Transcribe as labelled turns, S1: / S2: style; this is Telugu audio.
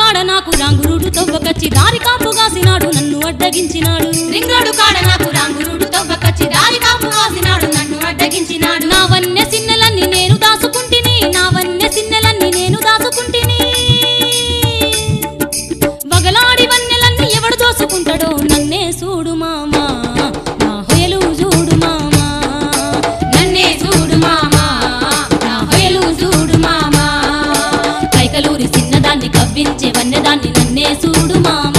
S1: కాడ నాకు రాంగురుడు తవ్వకచ్చి దారి కాపు కాసినాడు నన్ను అడ్డగించినాడు
S2: రింగ్ రోడ్డు కాడ నాకు రాంగురుడు తవ్వకచ్చి దారి కాపు కాసినాడు నన్ను అడ్డగించినాడు
S1: నా వన్నె సిన్నెలన్నీ నేను దాసుకుంటిని నా వన్నె సిన్నెలన్నీ నేను దాసుకుంటిని వగలాడి వన్నెలన్నీ ఎవడు దోసుకుంటాడో నన్నే చూడు మామా నా హొయలు చూడు మామా
S2: నన్నే చూడు మామా నా హొయలు చూడు మామా
S1: కైకలూరి చిన్నదాన్ని కవ్వించే వన్నెదాన్ని నన్నే చూడు మామా